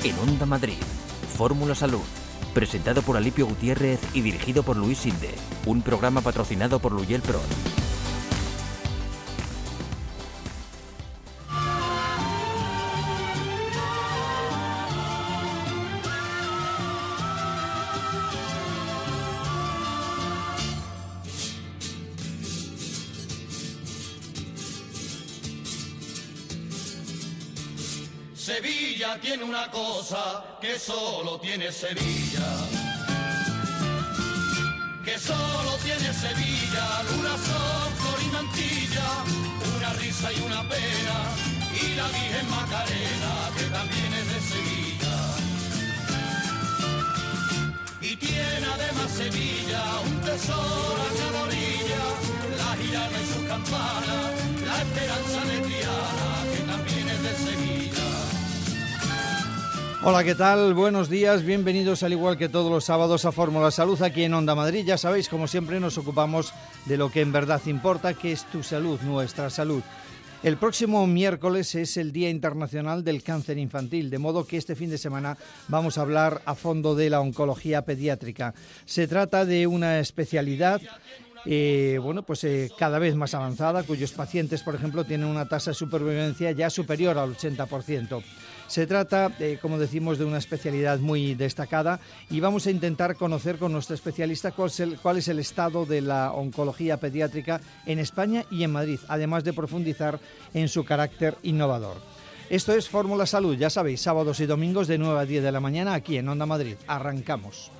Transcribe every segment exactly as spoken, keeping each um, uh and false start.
En Onda Madrid, Fórmula Salud, presentado por Alipio Gutiérrez y dirigido por Luis Sinde, un programa patrocinado por Luyel Pro. Sevilla tiene una cosa que solo tiene Sevilla, que solo tiene Sevilla, luna, sol, flor y mantilla, una risa y una pena, y la Virgen Macarena, que también es de Sevilla. Y tiene además Sevilla un tesoro a cada orilla, la girana y sus campanas, la esperanza de Triana, que también es de Sevilla. Hola, ¿qué tal? Buenos días, bienvenidos al igual que todos los sábados a Fórmula Salud aquí en Onda Madrid. Ya sabéis, como siempre, nos ocupamos de lo que en verdad importa, que es tu salud, nuestra salud. El próximo miércoles es el Día Internacional del Cáncer Infantil, de modo que este fin de semana vamos a hablar a fondo de la oncología pediátrica. Se trata de una especialidad Eh, bueno, pues eh, cada vez más avanzada, cuyos pacientes, por ejemplo, tienen una tasa de supervivencia ya superior al ochenta por ciento. Se trata, eh, como decimos, de una especialidad muy destacada y vamos a intentar conocer con nuestro especialista cuál es, el, cuál es el estado de la oncología pediátrica en España y en Madrid, además de profundizar en su carácter innovador. Esto es Fórmula Salud, ya sabéis, sábados y domingos de nueve a diez de la mañana aquí en Onda Madrid. Arrancamos.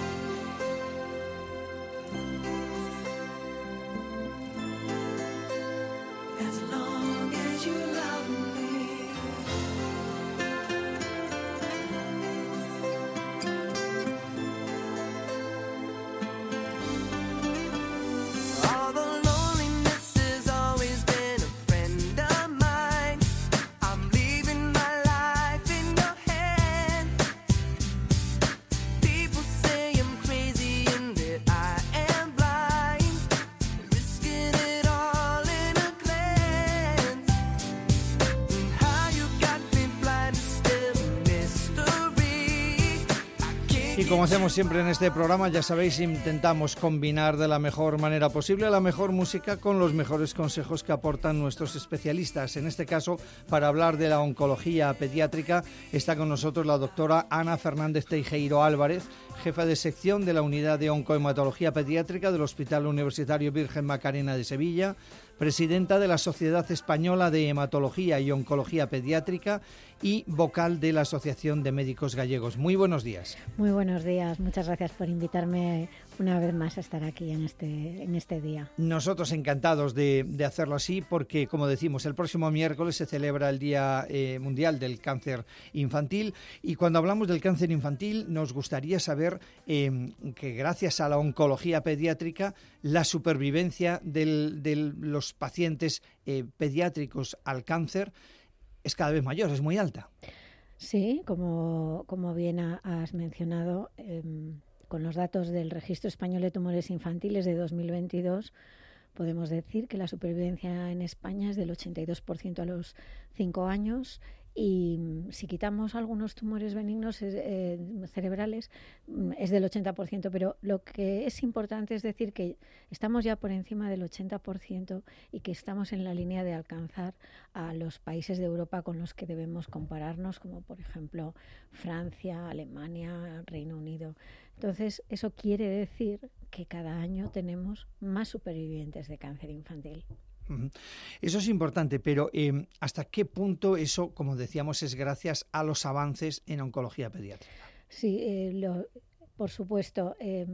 Y como hacemos siempre en este programa, ya sabéis, intentamos combinar de la mejor manera posible la mejor música con los mejores consejos que aportan nuestros especialistas. En este caso, para hablar de la oncología pediátrica, está con nosotros la doctora Ana Fernández Teijeiro Álvarez, jefa de sección de la Unidad de Oncohematología Pediátrica del Hospital Universitario Virgen Macarena de Sevilla, presidenta de la Sociedad Española de Hematología y Oncología Pediátrica y vocal de la Asociación de Médicos Gallegos. Muy buenos días. Muy buenos días, muchas gracias por invitarme una vez más a estar aquí en este, en este día. Nosotros encantados de, de hacerlo así porque, como decimos, el próximo miércoles se celebra el Día eh, Mundial del Cáncer Infantil y cuando hablamos del cáncer infantil nos gustaría saber eh, que gracias a la oncología pediátrica la supervivencia del, de los pacientes eh, pediátricos al cáncer es cada vez mayor, es muy alta. Sí, como, como bien has mencionado, eh, con los datos del Registro Español de Tumores Infantiles de dos mil veintidós, podemos decir que la supervivencia en España es del ochenta y dos por ciento a los cinco años y si quitamos algunos tumores benignos eh, cerebrales es del ochenta por ciento, pero lo que es importante es decir que estamos ya por encima del ochenta por ciento y que estamos en la línea de alcanzar a los países de Europa con los que debemos compararnos, como por ejemplo Francia, Alemania, Reino Unido. Entonces, eso quiere decir que cada año tenemos más supervivientes de cáncer infantil. Eso es importante, pero eh, ¿hasta qué punto eso, como decíamos, es gracias a los avances en oncología pediátrica? Sí, eh, lo, por supuesto. Eh,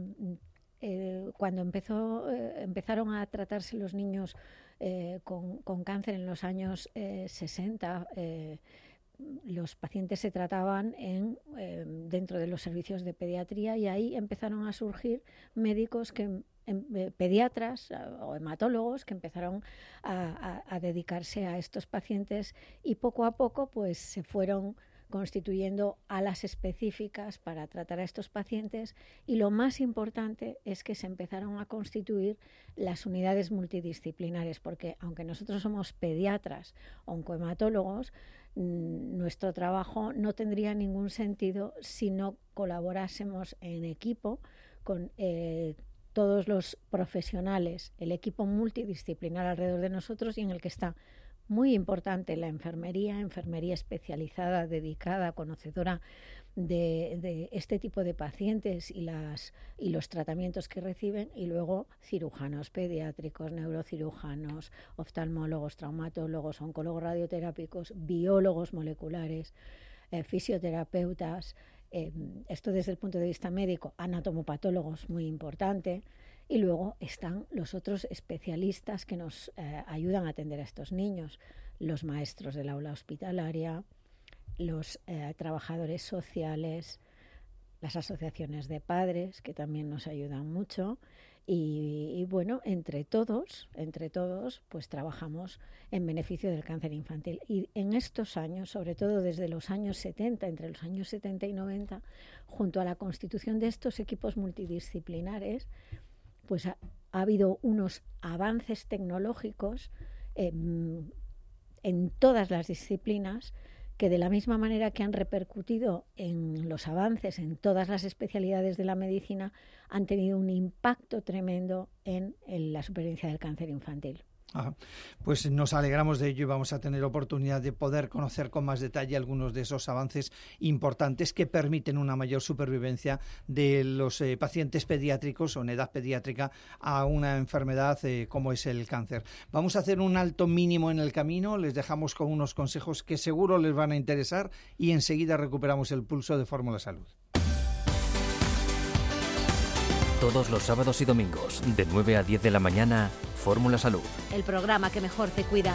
eh, cuando empezó, eh, empezaron a tratarse los niños eh, con, con cáncer en los años eh, sesenta, eh, los pacientes se trataban en, eh, dentro de los servicios de pediatría y ahí empezaron a surgir médicos que pediatras o hematólogos que empezaron a, a, a dedicarse a estos pacientes y poco a poco pues se fueron constituyendo alas específicas para tratar a estos pacientes, y lo más importante es que se empezaron a constituir las unidades multidisciplinares, porque aunque nosotros somos pediatras, oncohematólogos, nuestro trabajo no tendría ningún sentido si no colaborásemos en equipo con eh, todos los profesionales, el equipo multidisciplinar alrededor de nosotros, y en el que está muy importante la enfermería, enfermería especializada, dedicada, conocedora de, de este tipo de pacientes y, las, y los tratamientos que reciben, y luego cirujanos pediátricos, neurocirujanos, oftalmólogos, traumatólogos, oncólogos radioterápicos, biólogos moleculares, eh, fisioterapeutas, eh, esto desde el punto de vista médico, anatomopatólogos, muy importante. Y luego están los otros especialistas que nos eh, ayudan a atender a estos niños, los maestros del aula hospitalaria, los eh, trabajadores sociales, las asociaciones de padres, que también nos ayudan mucho. Y, y bueno, entre todos, entre todos, pues trabajamos en beneficio del cáncer infantil. Y en estos años, sobre todo desde los años setenta, entre los años setenta y noventa, junto a la constitución de estos equipos multidisciplinares, pues ha, ha habido unos avances tecnológicos eh, en todas las disciplinas, que de la misma manera que han repercutido en los avances en todas las especialidades de la medicina, han tenido un impacto tremendo en, en la supervivencia del cáncer infantil. Ajá. Pues nos alegramos de ello y vamos a tener oportunidad de poder conocer con más detalle algunos de esos avances importantes que permiten una mayor supervivencia de los eh, pacientes pediátricos o en edad pediátrica a una enfermedad eh, como es el cáncer. Vamos a hacer un alto mínimo en el camino, les dejamos con unos consejos que seguro les van a interesar y enseguida recuperamos el pulso de Fórmula Salud. Todos los sábados y domingos, de nueve a diez de la mañana, Fórmula Salud. El programa que mejor te cuida.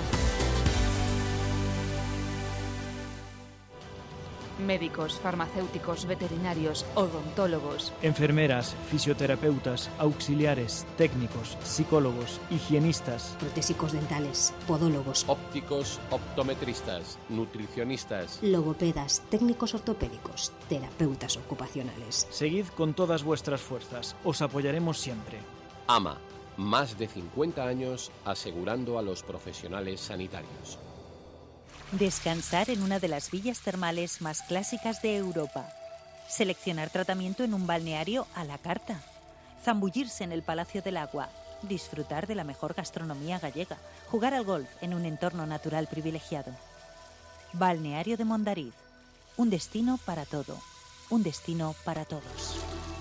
Médicos, farmacéuticos, veterinarios, odontólogos, enfermeras, fisioterapeutas, auxiliares, técnicos, psicólogos, higienistas, protésicos dentales, podólogos, ópticos, optometristas, nutricionistas, logopedas, técnicos ortopédicos, terapeutas ocupacionales. Seguid con todas vuestras fuerzas, os apoyaremos siempre. A M A, más de cincuenta años asegurando a los profesionales sanitarios. Descansar en una de las villas termales más clásicas de Europa. Seleccionar tratamiento en un balneario a la carta. Zambullirse en el Palacio del Agua. Disfrutar de la mejor gastronomía gallega. Jugar al golf en un entorno natural privilegiado. Balneario de Mondariz. Un destino para todo. Un destino para todos.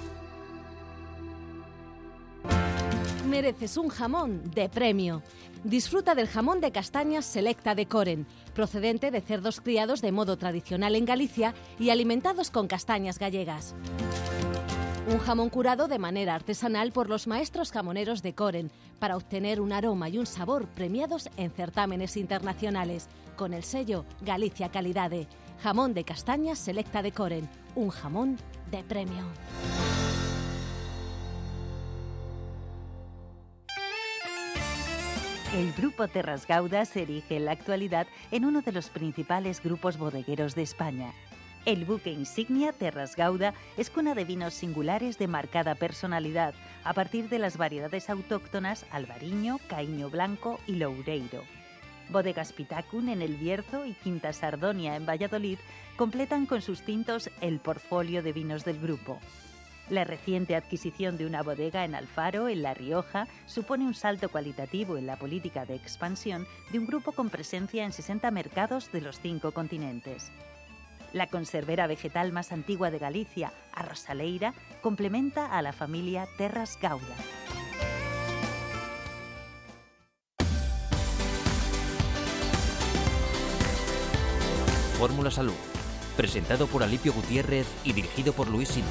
Mereces un jamón de premio. Disfruta del jamón de castañas Selecta de Coren, procedente de cerdos criados de modo tradicional en Galicia y alimentados con castañas gallegas. Un jamón curado de manera artesanal por los maestros jamoneros de Coren, para obtener un aroma y un sabor premiados en certámenes internacionales, con el sello Galicia Calidade. Jamón de castañas Selecta de Coren, un jamón de premio. El Grupo Terras Gauda se erige en la actualidad en uno de los principales grupos bodegueros de España. El buque insignia Terras Gauda es cuna de vinos singulares de marcada personalidad, a partir de las variedades autóctonas Albariño, Caíño Blanco y Loureiro. Bodegas Pitacun en El Bierzo y Quinta Sardonia en Valladolid completan con sus tintos el portfolio de vinos del grupo. La reciente adquisición de una bodega en Alfaro, en La Rioja, supone un salto cualitativo en la política de expansión de un grupo con presencia en sesenta mercados de los cinco continentes. La conservera vegetal más antigua de Galicia, Arrosaleira, complementa a la familia Terras Gauda. Fórmula Salud, presentado por Alipio Gutiérrez y dirigido por Luis Sinde.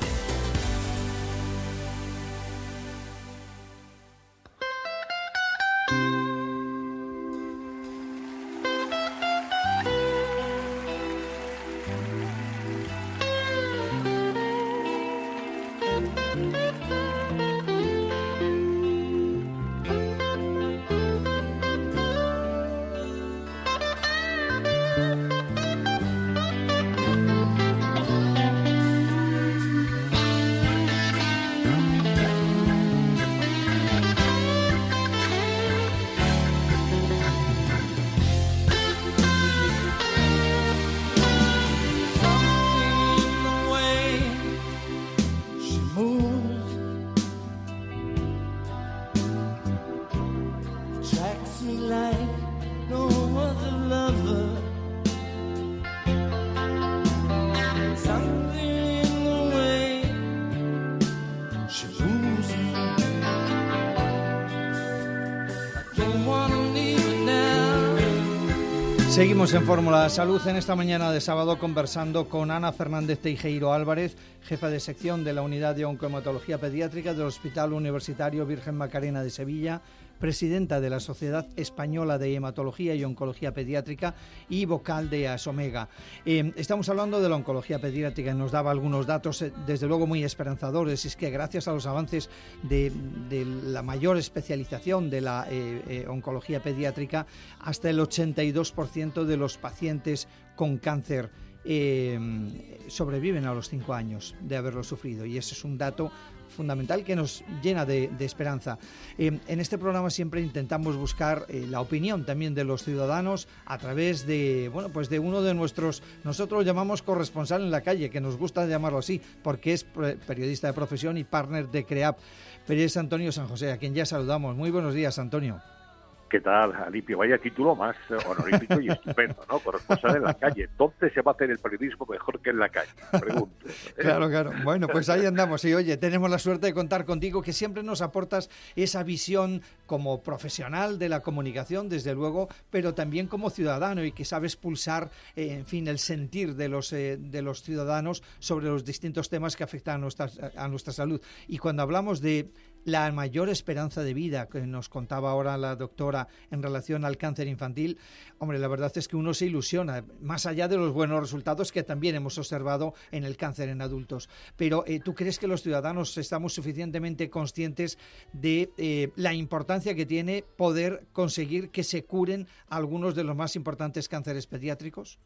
Seguimos en Fórmula Salud en esta mañana de sábado conversando con Ana Fernández Teijeiro Álvarez, jefa de sección de la Unidad de Oncohematología Pediátrica del Hospital Universitario Virgen Macarena de Sevilla, presidenta de la Sociedad Española de Hematología y Oncología Pediátrica y vocal de ASOMEGA. Eh, estamos hablando de la oncología pediátrica y nos daba algunos datos, eh, desde luego muy esperanzadores, y es que gracias a los avances de, de la mayor especialización de la eh, eh, oncología pediátrica, hasta el ochenta y dos por ciento de los pacientes con cáncer eh, sobreviven a los cinco años de haberlo sufrido, y ese es un dato fundamental que nos llena de, de esperanza. Eh, en este programa siempre intentamos buscar eh, la opinión también de los ciudadanos a través de, bueno, pues de uno de nuestros, nosotros lo llamamos corresponsal en la calle, que nos gusta llamarlo así, porque es periodista de profesión y partner de CREAP, pero es Antonio San José, a quien ya saludamos. Muy buenos días, Antonio. ¿Qué tal, Alipio? Vaya título más honorífico y estupendo, ¿no? Corresponsal en la calle. ¿Dónde se va a hacer el periodismo mejor que en la calle? Pregunto. Claro, claro. Bueno, pues ahí andamos. Y oye, tenemos la suerte de contar contigo, que siempre nos aportas esa visión como profesional de la comunicación, desde luego, pero también como ciudadano, y que sabes pulsar, eh, en fin, el sentir de los, eh, de los ciudadanos sobre los distintos temas que afectan a nuestra, a nuestra salud. Y cuando hablamos de la mayor esperanza de vida, que nos contaba ahora la doctora en relación al cáncer infantil, hombre, la verdad es que uno se ilusiona, más allá de los buenos resultados que también hemos observado en el cáncer en adultos. Pero eh, ¿tú crees que los ciudadanos estamos suficientemente conscientes de eh, la importancia que tiene poder conseguir que se curen algunos de los más importantes cánceres pediátricos?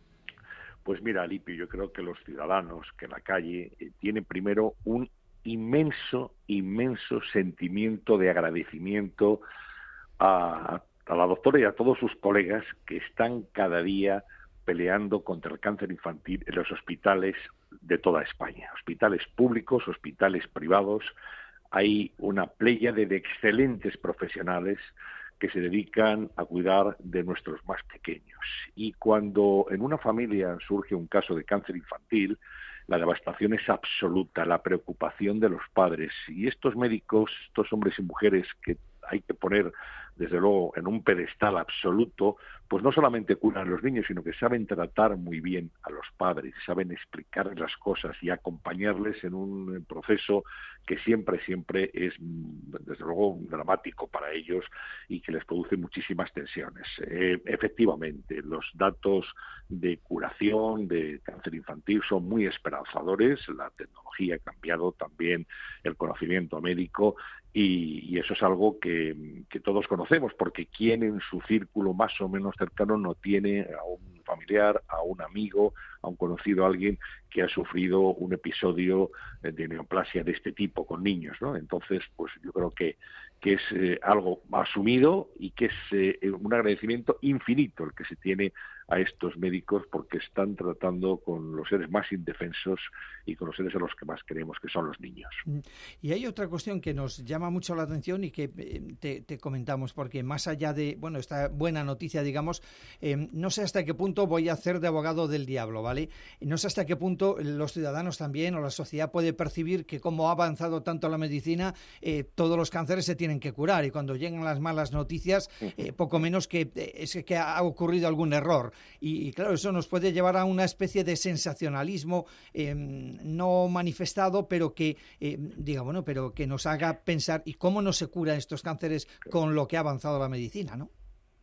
Pues mira, Alipio, yo creo que los ciudadanos que en la calle eh, tienen primero un inmenso, inmenso sentimiento de agradecimiento a, a la doctora y a todos sus colegas que están cada día peleando contra el cáncer infantil en los hospitales de toda España, hospitales públicos, hospitales privados. Hay una pléyade de excelentes profesionales que se dedican a cuidar de nuestros más pequeños. Y cuando en una familia surge un caso de cáncer infantil, la devastación es absoluta, la preocupación de los padres. Y estos médicos, estos hombres y mujeres que hay que poner, desde luego, en un pedestal absoluto, pues no solamente curan a los niños, sino que saben tratar muy bien a los padres, saben explicarles las cosas y acompañarles en un proceso que siempre, siempre es, desde luego, dramático para ellos y que les produce muchísimas tensiones. Eh, efectivamente, los datos de curación de cáncer infantil son muy esperanzadores, la tecnología ha cambiado también el conocimiento médico, y, y eso es algo que, que todos conocemos, porque ¿quién en su círculo más o menos cercano no tiene a un familiar, a un amigo, a un conocido, a alguien que ha sufrido un episodio de neoplasia de este tipo con niños, ¿no? Entonces, pues yo creo que, que es eh, algo asumido y que es eh, un agradecimiento infinito el que se tiene a estos médicos, porque están tratando con los seres más indefensos y con los seres a los que más queremos, que son los niños. Y hay otra cuestión que nos llama mucho la atención y que eh, te, te comentamos, porque más allá de, bueno, esta buena noticia, digamos, eh, no sé hasta qué punto voy a hacer de abogado del diablo, ¿vale? No sé hasta qué punto los ciudadanos también o la sociedad puede percibir que como ha avanzado tanto la medicina, eh, todos los cánceres se tienen que curar, y cuando llegan las malas noticias, eh, poco menos que eh, es que ha ocurrido algún error. Y, y claro, eso nos puede llevar a una especie de sensacionalismo eh, no manifestado, pero que eh, diga, bueno, pero que nos haga pensar, ¿y cómo no se curan estos cánceres con lo que ha avanzado la medicina, no?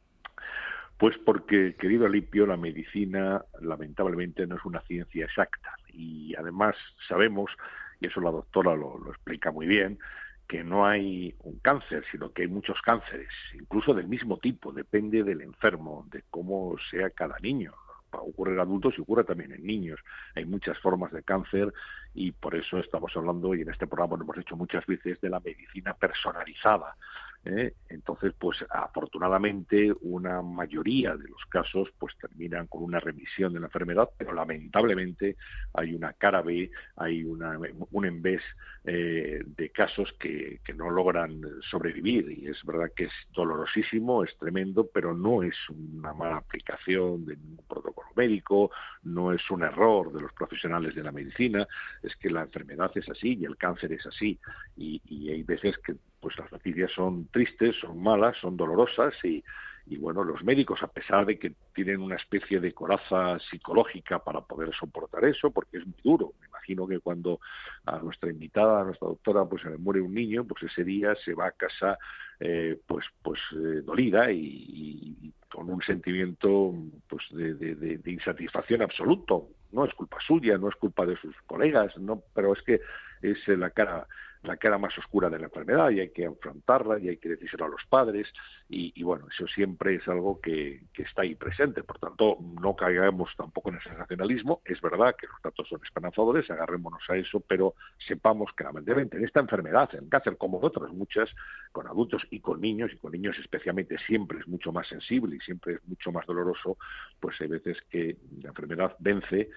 Pues porque, querido Alipio, la medicina lamentablemente no es una ciencia exacta, y además sabemos, y eso la doctora lo, lo explica muy bien, que no hay un cáncer, sino que hay muchos cánceres, incluso del mismo tipo, depende del enfermo, de cómo sea cada niño. Ocurre en adultos y ocurre también en niños. Hay muchas formas de cáncer, y por eso estamos hablando, y en este programa lo hemos hecho muchas veces, de la medicina personalizada. ¿eh? Entonces, pues afortunadamente una mayoría de los casos pues terminan con una remisión de la enfermedad, pero lamentablemente hay una cara B, hay una, un envés eh, de casos que, que no logran sobrevivir, y es verdad que es dolorosísimo, es tremendo, pero no es una mala aplicación de ningún protocolo médico, no es un error de los profesionales de la medicina, es que la enfermedad es así y el cáncer es así, y, y hay veces que pues las noticias son tristes, son malas, son dolorosas, y, y bueno, los médicos, a pesar de que tienen una especie de coraza psicológica para poder soportar eso, porque es muy duro. Me imagino que cuando a nuestra invitada, a nuestra doctora, pues se le muere un niño, pues ese día se va a casa eh, pues pues eh, dolida y, y con un sentimiento pues de, de, de, de insatisfacción absoluto. No es culpa suya, no es culpa de sus colegas, no, pero es que es la cara la cara más oscura de la enfermedad y hay que afrontarla y hay que decírselo a los padres y, y bueno, eso siempre es algo que, que está ahí presente. Por tanto, no caigamos tampoco en el sensacionalismo. Es verdad que los datos son esperanzadores, agarrémonos a eso, pero sepamos que lamentablemente en esta enfermedad, en cáncer como en otras muchas, con adultos y con niños, y con niños especialmente siempre es mucho más sensible y siempre es mucho más doloroso, pues hay veces que la enfermedad vence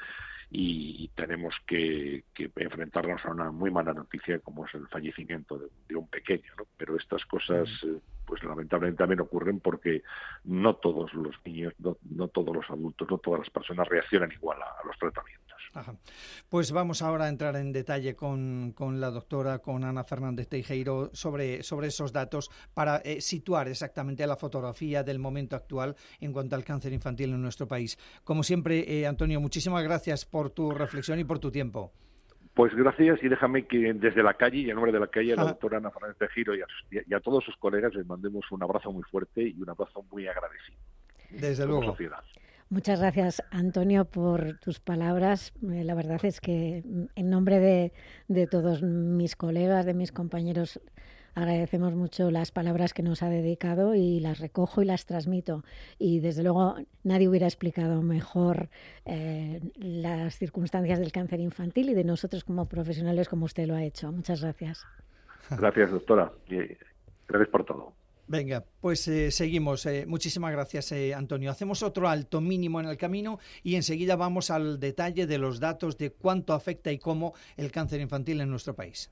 y tenemos que, que enfrentarnos a una muy mala noticia como es el fallecimiento de, de un pequeño, ¿no? Pero estas cosas eh, pues lamentablemente también ocurren porque no todos los niños, no, no todos los adultos, no todas las personas reaccionan igual a, a los tratamientos. Ajá. Pues vamos ahora a entrar en detalle con, con la doctora, con Ana Fernández Teijeiro, sobre, sobre esos datos para eh, situar exactamente la fotografía del momento actual en cuanto al cáncer infantil en nuestro país. Como siempre, eh, Antonio, muchísimas gracias por tu reflexión y por tu tiempo. Pues gracias y déjame que desde la calle y en nombre de la calle a la doctora Ana Fernández Teijeiro y a, y a todos sus colegas les mandemos un abrazo muy fuerte y un abrazo muy agradecido. Desde como luego. Sociedad. Muchas gracias, Antonio, por tus palabras. Eh, la verdad es que en nombre de, de todos mis colegas, de mis compañeros, agradecemos mucho las palabras que nos ha dedicado y las recojo y las transmito. Y desde luego nadie hubiera explicado mejor eh, las circunstancias del cáncer infantil y de nosotros como profesionales como usted lo ha hecho. Muchas gracias. Gracias, doctora. Gracias por todo. Venga, pues eh, seguimos. Eh, muchísimas gracias, eh, Antonio. Hacemos otro alto mínimo en el camino y enseguida vamos al detalle de los datos de cuánto afecta y cómo el cáncer infantil en nuestro país.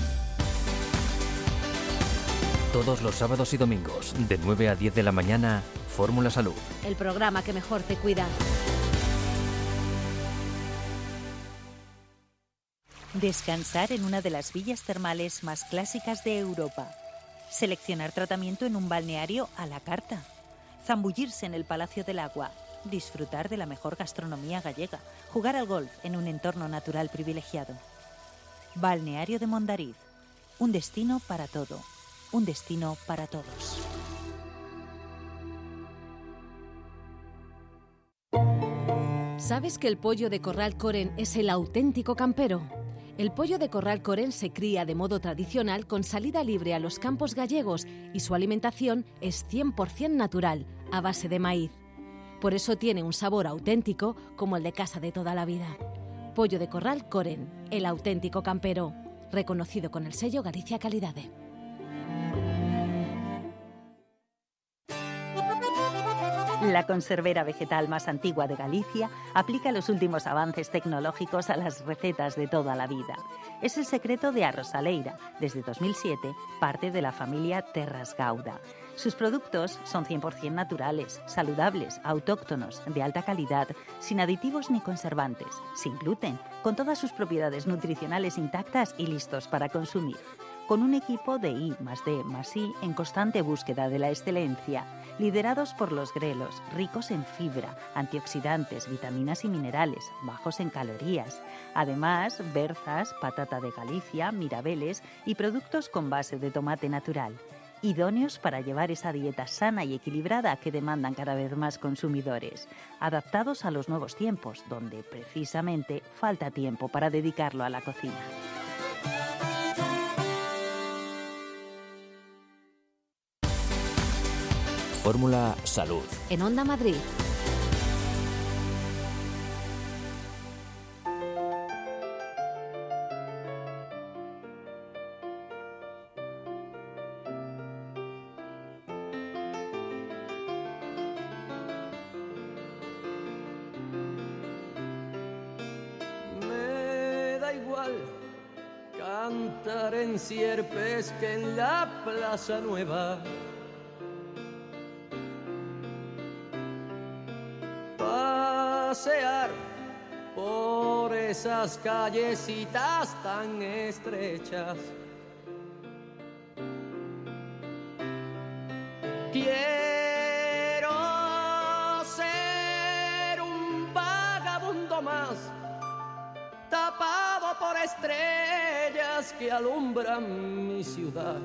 Todos los sábados y domingos, de nueve a diez de la mañana, Fórmula Salud. El programa que mejor te cuida. Descansar en una de las villas termales más clásicas de Europa. Seleccionar tratamiento en un balneario a la carta. Zambullirse en el Palacio del Agua. Disfrutar de la mejor gastronomía gallega. Jugar al golf en un entorno natural privilegiado. Balneario de Mondariz. Un destino para todo. Un destino para todos. ¿Sabes que el pollo de Corral Coren es el auténtico campero? El pollo de Corral Coren se cría de modo tradicional con salida libre a los campos gallegos y su alimentación es cien por ciento natural, a base de maíz. Por eso tiene un sabor auténtico como el de casa de toda la vida. Pollo de Corral Coren, el auténtico campero, reconocido con el sello Galicia Calidade. La conservera vegetal más antigua de Galicia aplica los últimos avances tecnológicos a las recetas de toda la vida. Es el secreto de Arrosaleira, desde dos mil siete, parte de la familia Terras Gauda. Sus productos son cien por ciento naturales, saludables, autóctonos, de alta calidad, sin aditivos ni conservantes, sin gluten, con todas sus propiedades nutricionales intactas y listos para consumir. Con un equipo de I más D más I en constante búsqueda de la excelencia, liderados por los grelos, ricos en fibra, antioxidantes, vitaminas y minerales, bajos en calorías. Además, berzas, patata de Galicia, mirabeles y productos con base de tomate natural. Idóneos para llevar esa dieta sana y equilibrada que demandan cada vez más consumidores. Adaptados a los nuevos tiempos, donde precisamente falta tiempo para dedicarlo a la cocina. Fórmula Salud. En Onda Madrid. Me da igual cantar en Sierpes que en la Plaza Nueva. Pasear por esas callecitas tan estrechas. estrellas que alumbran mi ciudad.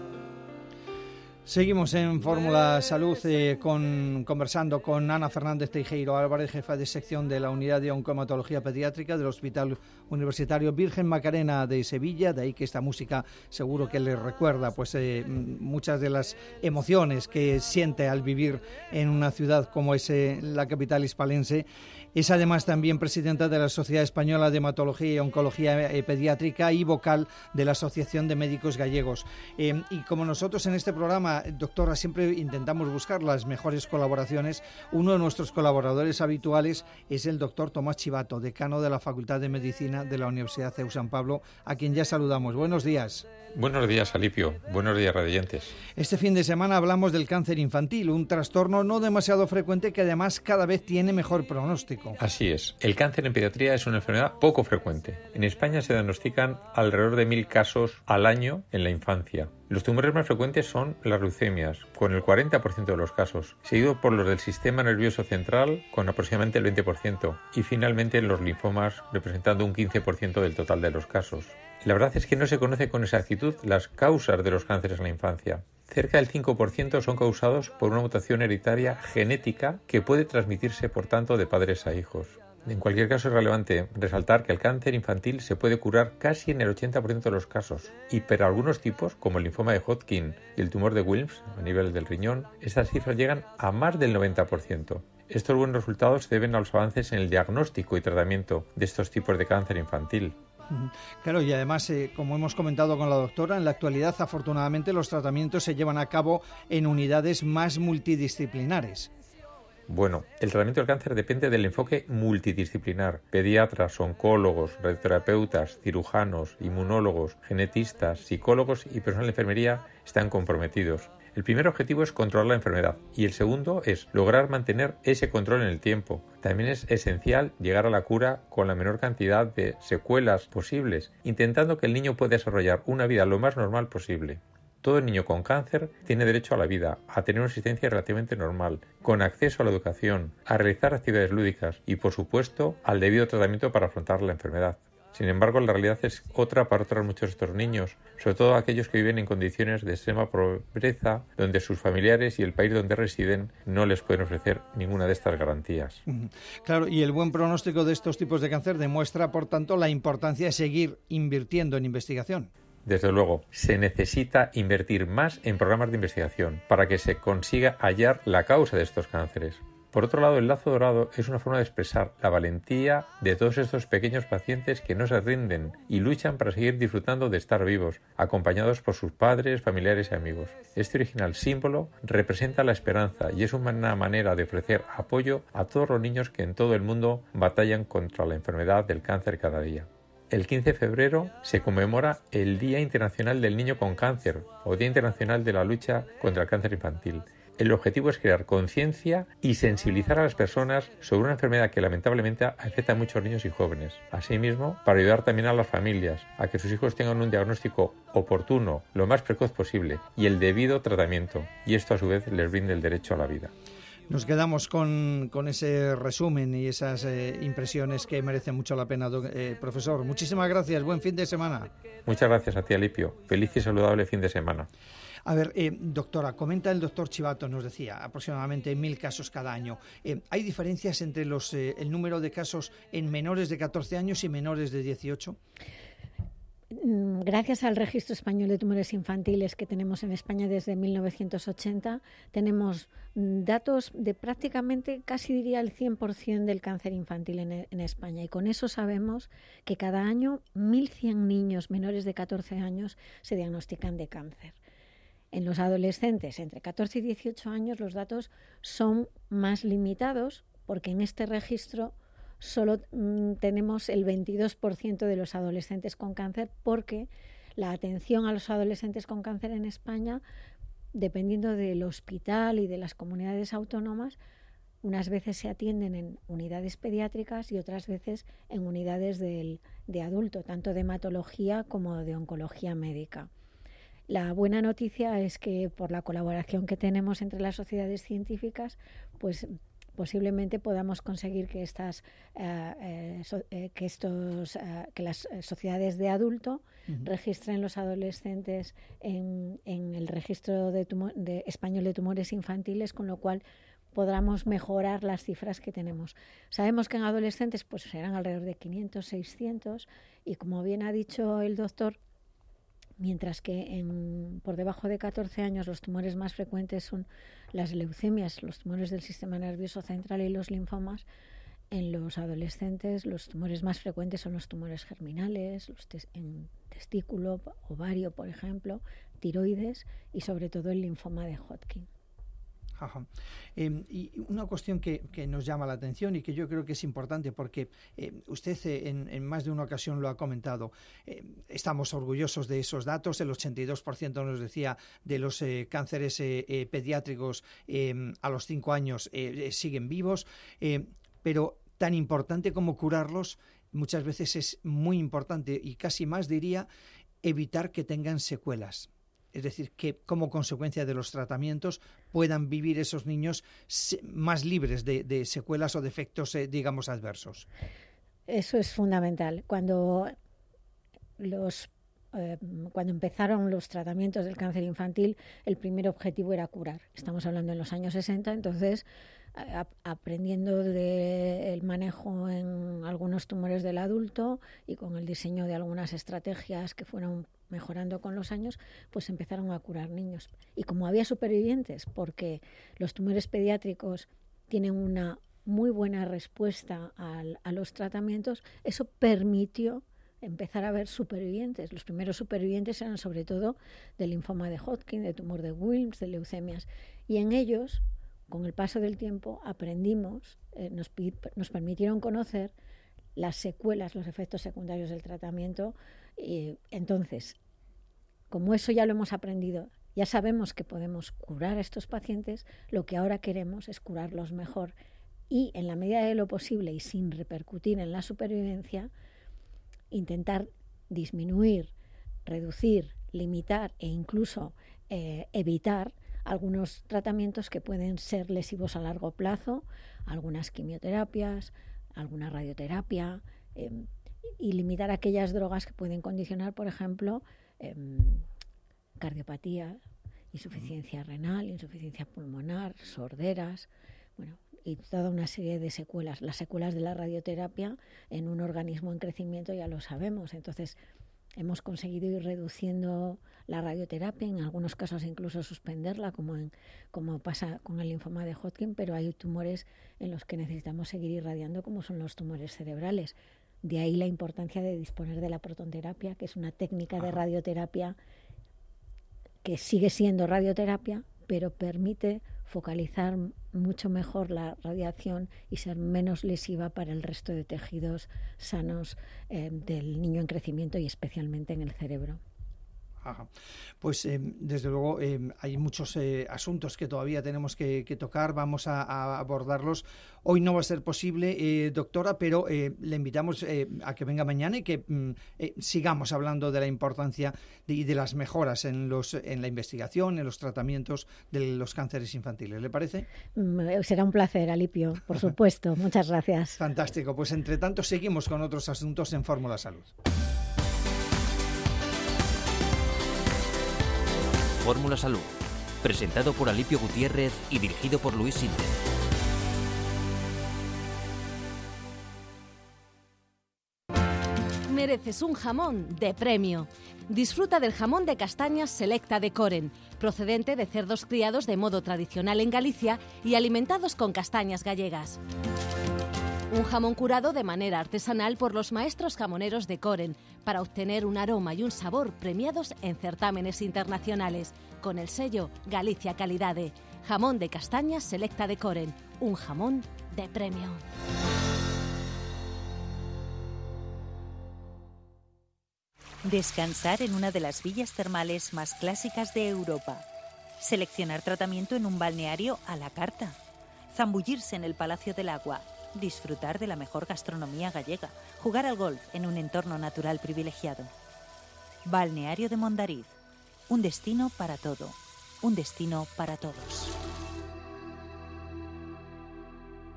Seguimos en Fórmula Salud eh, con, conversando con Ana Fernández Teijeiro Álvarez, jefa de sección de la Unidad de Oncomatología Pediátrica del Hospital Universitario Virgen Macarena de Sevilla. De ahí que esta música seguro que les recuerda pues eh, muchas de las emociones que siente al vivir en una ciudad como es eh, la capital hispalense. Es además también presidenta de la Sociedad Española de Hematología y Oncología eh, Pediátrica y vocal de la Asociación de Médicos Gallegos. Eh, y como nosotros en este programa, doctora, siempre intentamos buscar las mejores colaboraciones, uno de nuestros colaboradores habituales es el doctor Tomás Chivato, decano de la Facultad de Medicina de la Universidad C E U San Pablo, a quien ya saludamos. Buenos días. Buenos días, Alipio. Buenos días, radioyentes. Este fin de semana hablamos del cáncer infantil, un trastorno no demasiado frecuente que además cada vez tiene mejor pronóstico. Así es. El cáncer en pediatría es una enfermedad poco frecuente. En España se diagnostican alrededor de mil casos al año en la infancia. Los tumores más frecuentes son las leucemias, con el cuarenta por ciento de los casos, seguido por los del sistema nervioso central, con aproximadamente el veinte por ciento, y finalmente los linfomas, representando un quince por ciento del total de los casos. La verdad es que no se conoce con exactitud las causas de los cánceres en la infancia. Cerca del cinco por ciento son causados por una mutación hereditaria genética que puede transmitirse, por tanto, de padres a hijos. En cualquier caso, es relevante resaltar que el cáncer infantil se puede curar casi en el ochenta por ciento de los casos, y para algunos tipos, como el linfoma de Hodgkin y el tumor de Wilms a nivel del riñón, estas cifras llegan a más del noventa por ciento. Estos buenos resultados se deben a los avances en el diagnóstico y tratamiento de estos tipos de cáncer infantil. Claro, y además, eh, como hemos comentado con la doctora, en la actualidad, afortunadamente, los tratamientos se llevan a cabo en unidades más multidisciplinares. Bueno, el tratamiento del cáncer depende del enfoque multidisciplinar. Pediatras, oncólogos, radioterapeutas, cirujanos, inmunólogos, genetistas, psicólogos y personal de enfermería están comprometidos. El primer objetivo es controlar la enfermedad y el segundo es lograr mantener ese control en el tiempo. También es esencial llegar a la cura con la menor cantidad de secuelas posibles, intentando que el niño pueda desarrollar una vida lo más normal posible. Todo niño con cáncer tiene derecho a la vida, a tener una existencia relativamente normal, con acceso a la educación, a realizar actividades lúdicas y, por supuesto, al debido tratamiento para afrontar la enfermedad. Sin embargo, la realidad es otra para otros muchos de estos niños, sobre todo aquellos que viven en condiciones de extrema pobreza, donde sus familiares y el país donde residen no les pueden ofrecer ninguna de estas garantías. Claro, y el buen pronóstico de estos tipos de cáncer demuestra, por tanto, la importancia de seguir invirtiendo en investigación. Desde luego, se necesita invertir más en programas de investigación para que se consiga hallar la causa de estos cánceres. Por otro lado, el lazo dorado es una forma de expresar la valentía de todos estos pequeños pacientes que no se rinden y luchan para seguir disfrutando de estar vivos, acompañados por sus padres, familiares y amigos. Este original símbolo representa la esperanza y es una manera de ofrecer apoyo a todos los niños que en todo el mundo batallan contra la enfermedad del cáncer cada día. El quince de febrero se conmemora el Día Internacional del Niño con Cáncer o Día Internacional de la Lucha contra el Cáncer Infantil. El objetivo es crear conciencia y sensibilizar a las personas sobre una enfermedad que lamentablemente afecta a muchos niños y jóvenes. Asimismo, para ayudar también a las familias a que sus hijos tengan un diagnóstico oportuno, lo más precoz posible y el debido tratamiento, y esto a su vez les brinde el derecho a la vida. Nos quedamos con, con ese resumen y esas eh, impresiones que merecen mucho la pena, eh, profesor. Muchísimas gracias, buen fin de semana. Muchas gracias a ti, Alipio. Feliz y saludable fin de semana. A ver, eh, doctora, comenta el doctor Chivato, nos decía, aproximadamente mil casos cada año. Eh, ¿Hay diferencias entre los, eh, el número de casos en menores de catorce años y menores de dieciocho? Gracias al Registro Español de Tumores Infantiles que tenemos en España desde mil novecientos ochenta, tenemos datos de prácticamente, casi diría, el cien por ciento del cáncer infantil en, en España. Y con eso sabemos que cada año mil cien niños menores de catorce años se diagnostican de cáncer. En los adolescentes entre catorce y dieciocho años los datos son más limitados porque en este registro solo mm, tenemos el veintidós por ciento de los adolescentes con cáncer, porque la atención a los adolescentes con cáncer en España, dependiendo del hospital y de las comunidades autónomas, unas veces se atienden en unidades pediátricas y otras veces en unidades del, de adulto, tanto de hematología como de oncología médica. La buena noticia es que por la colaboración que tenemos entre las sociedades científicas, pues posiblemente podamos conseguir que estas eh, eh, so, eh, que estos eh, que las sociedades de adulto uh-huh. registren los adolescentes en, en el registro de, tumor, de español de tumores infantiles, con lo cual podamos mejorar las cifras que tenemos. Sabemos que en adolescentes pues serán alrededor de quinientos, seiscientos, y como bien ha dicho el doctor, mientras que en, por debajo de catorce años los tumores más frecuentes son las leucemias, los tumores del sistema nervioso central y los linfomas, en los adolescentes los tumores más frecuentes son los tumores germinales, los tes- en testículo, ovario, por ejemplo, tiroides y sobre todo el linfoma de Hodgkin. Ajá. Eh, y una cuestión que, que nos llama la atención y que yo creo que es importante, porque eh, usted eh, en, en más de una ocasión lo ha comentado, eh, estamos orgullosos de esos datos, el ochenta y dos por ciento nos decía de los eh, cánceres eh, eh, pediátricos eh, a los cinco años eh, eh, siguen vivos, eh, pero tan importante como curarlos, muchas veces es muy importante y casi más diría evitar que tengan secuelas. Es decir, que como consecuencia de los tratamientos puedan vivir esos niños más libres de, de secuelas o de efectos, eh, digamos, adversos. Eso es fundamental. Cuando los eh, cuando empezaron los tratamientos del cáncer infantil, el primer objetivo era curar. Estamos hablando en los años sesenta, entonces a, aprendiendo del manejo en algunos tumores del adulto y con el diseño de algunas estrategias que fueron mejorando con los años, pues empezaron a curar niños. Y como había supervivientes, porque los tumores pediátricos tienen una muy buena respuesta al, a los tratamientos, eso permitió empezar a ver supervivientes. Los primeros supervivientes eran sobre todo del linfoma de Hodgkin, de tumor de Wilms, de leucemias. Y en ellos, con el paso del tiempo, aprendimos, eh, nos, nos permitieron conocer las secuelas, los efectos secundarios del tratamiento. Y entonces, como eso ya lo hemos aprendido, ya sabemos que podemos curar a estos pacientes, lo que ahora queremos es curarlos mejor y, en la medida de lo posible y sin repercutir en la supervivencia, intentar disminuir, reducir, limitar e incluso eh, evitar algunos tratamientos que pueden ser lesivos a largo plazo, algunas quimioterapias, alguna radioterapia, eh, y limitar aquellas drogas que pueden condicionar, por ejemplo, eh, cardiopatía, insuficiencia renal, insuficiencia pulmonar, sorderas, bueno, y toda una serie de secuelas. Las secuelas de la radioterapia en un organismo en crecimiento ya lo sabemos. Entonces, hemos conseguido ir reduciendo la radioterapia, en algunos casos incluso suspenderla, como, en, como pasa con el linfoma de Hodgkin, pero hay tumores en los que necesitamos seguir irradiando, como son los tumores cerebrales. De ahí la importancia de disponer de la protonterapia, que es una técnica de radioterapia que sigue siendo radioterapia, pero permite focalizar mucho mejor la radiación y ser menos lesiva para el resto de tejidos sanos eh, del niño en crecimiento y especialmente en el cerebro. Ajá. Pues eh, desde luego eh, hay muchos eh, asuntos que todavía tenemos que, que tocar, vamos a, a abordarlos. Hoy no va a ser posible, eh, doctora, pero eh, le invitamos eh, a que venga mañana y que mm, eh, sigamos hablando de la importancia y de, de las mejoras en, los, en la investigación, en los tratamientos de los cánceres infantiles. ¿Le parece? Será un placer, Alipio, por supuesto. Muchas gracias. Fantástico. Pues entre tanto seguimos con otros asuntos en Fórmula Salud. Fórmula Salud, presentado por Alipio Gutiérrez y dirigido por Luis Sinde. Mereces un jamón de premio. Disfruta del jamón de castañas Selecta de Coren, procedente de cerdos criados de modo tradicional en Galicia y alimentados con castañas gallegas. Un jamón curado de manera artesanal por los maestros jamoneros de Coren para obtener un aroma y un sabor premiados en certámenes internacionales con el sello Galicia Calidade. Jamón de castañas Selecta de Coren, un jamón de premio. Descansar en una de las villas termales más clásicas de Europa. Seleccionar tratamiento en un balneario a la carta. Zambullirse en el Palacio del Agua. Disfrutar de la mejor gastronomía gallega, jugar al golf en un entorno natural privilegiado. Balneario de Mondariz, un destino para todo, un destino para todos.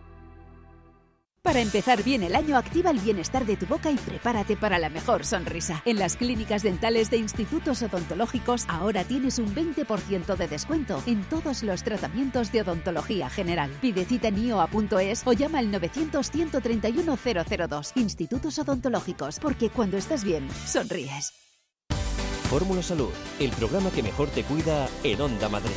Para empezar bien el año, activa el bienestar de tu boca y prepárate para la mejor sonrisa. En las clínicas dentales de Institutos Odontológicos ahora tienes un veinte por ciento de descuento en todos los tratamientos de odontología general. Pide cita en i o a punto es o llama al novecientos, ciento treinta y uno, cero cero dos. Institutos Odontológicos, porque cuando estás bien, sonríes. Fórmula Salud, el programa que mejor te cuida en Onda Madrid.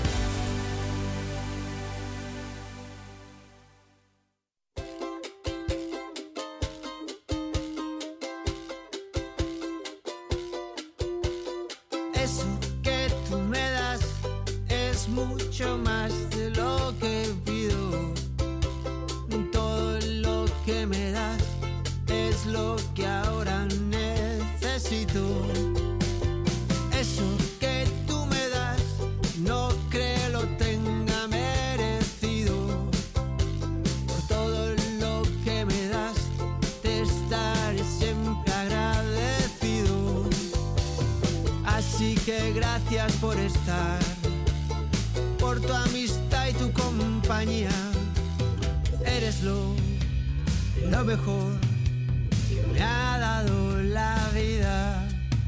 Eso que tú me das es mucho más de lo que pido. Todo lo que me das es lo que ahora necesito. Eso que tú me das no creo lo tenga merecido. Por todo lo que me das te estaré siempre agradecido. Así que gracias por estar, por tu amistad y tu compañía. Eres lo, lo mejor que me ha dado la vida.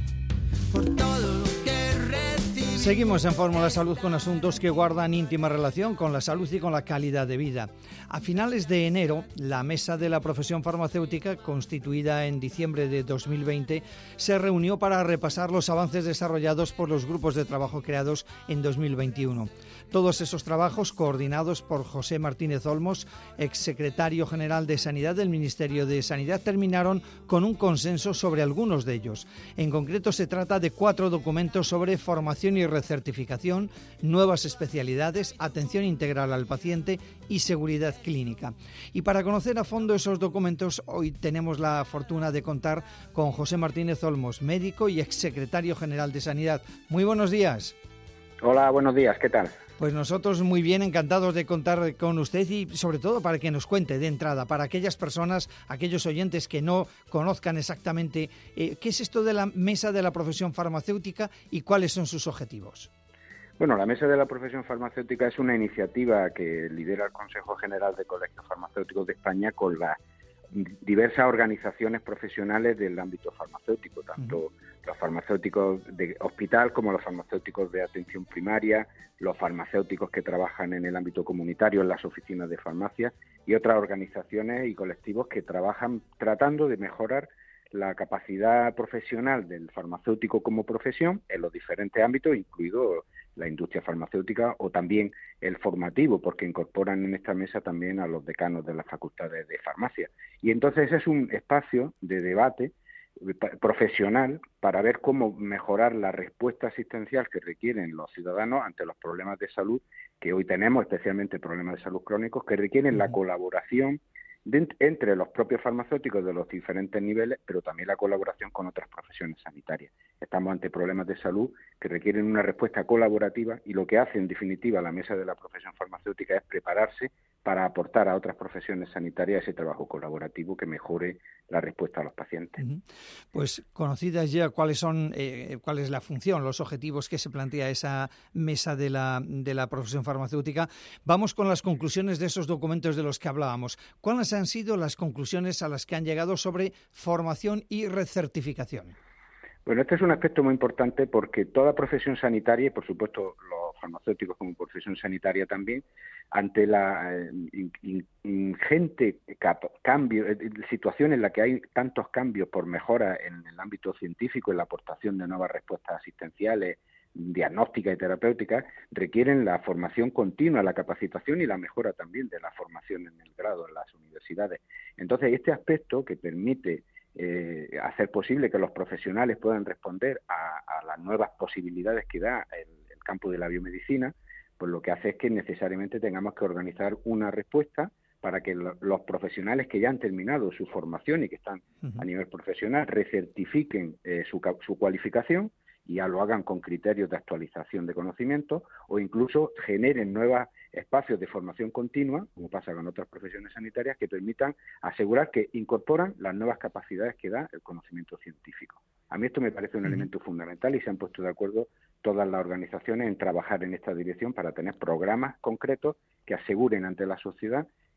Por todo lo que recibí. Seguimos en Fórmula Salud con asuntos que guardan íntima relación con la salud y con la calidad de vida. A finales de enero, la Mesa de la Profesión Farmacéutica, constituida en diciembre de dos mil veinte, se reunió para repasar los avances desarrollados por los grupos de trabajo creados en dos mil veintiuno. Todos esos trabajos, coordinados por José Martínez Olmos, exsecretario general de Sanidad del Ministerio de Sanidad, terminaron con un consenso sobre algunos de ellos. En concreto, se trata de cuatro documentos sobre formación y recertificación, nuevas especialidades, atención integral al paciente y seguridad clínica. Y para conocer a fondo esos documentos, hoy tenemos la fortuna de contar con José Martínez Olmos, médico y exsecretario general de Sanidad. Muy buenos días. Hola, buenos días, ¿qué tal? Pues nosotros muy bien, encantados de contar con usted y sobre todo para que nos cuente de entrada, para aquellas personas, aquellos oyentes que no conozcan exactamente eh, qué es esto de la Mesa de la Profesión Farmacéutica y cuáles son sus objetivos. Bueno, la Mesa de la Profesión Farmacéutica es una iniciativa que lidera el Consejo General de Colegios Farmacéuticos de España con las diversas organizaciones profesionales del ámbito farmacéutico, tanto uh-huh. los farmacéuticos de hospital como los farmacéuticos de atención primaria, los farmacéuticos que trabajan en el ámbito comunitario, en las oficinas de farmacia y otras organizaciones y colectivos que trabajan tratando de mejorar la capacidad profesional del farmacéutico como profesión en los diferentes ámbitos, incluido la industria farmacéutica o también el formativo, porque incorporan en esta mesa también a los decanos de las facultades de farmacia. Y entonces es un espacio de debate profesional para ver cómo mejorar la respuesta asistencial que requieren los ciudadanos ante los problemas de salud que hoy tenemos, especialmente problemas de salud crónicos, que requieren la colaboración de, entre los propios farmacéuticos de los diferentes niveles, pero también la colaboración con otras profesiones sanitarias. Estamos ante problemas de salud que requieren una respuesta colaborativa y lo que hace en definitiva la Mesa de la Profesión Farmacéutica es prepararse para aportar a otras profesiones sanitarias ese trabajo colaborativo que mejore la respuesta a los pacientes. Pues conocidas ya cuáles son, eh, cuál es la función, los objetivos que se plantea esa Mesa de la, de la Profesión Farmacéutica, vamos con las conclusiones de esos documentos de los que hablábamos. ¿Cuáles han sido las conclusiones a las que han llegado sobre formación y recertificación? Bueno, este es un aspecto muy importante porque toda profesión sanitaria, y por supuesto los farmacéuticos como profesión sanitaria también, ante la eh, in, ingente cap, cambio, eh, situación en la que hay tantos cambios por mejora en el ámbito científico, en la aportación de nuevas respuestas asistenciales, diagnósticas y terapéuticas, requieren la formación continua, la capacitación y la mejora también de la formación en el grado en las universidades. Entonces, este aspecto que permite Eh, hacer posible que los profesionales puedan responder a, a las nuevas posibilidades que da el, el campo de la biomedicina, pues lo que hace es que necesariamente tengamos que organizar una respuesta para que lo, los profesionales que ya han terminado su formación y que están uh-huh. a nivel profesional recertifiquen eh, su, su cualificación y ya lo hagan con criterios de actualización de conocimiento o incluso generen nuevos espacios de formación continua, como pasa con otras profesiones sanitarias, que permitan asegurar que incorporan las nuevas capacidades que da el conocimiento científico. A mí esto me parece un elemento fundamental y se han puesto de acuerdo todas las organizaciones en trabajar en esta dirección para tener programas concretos que aseguren ante la sociedad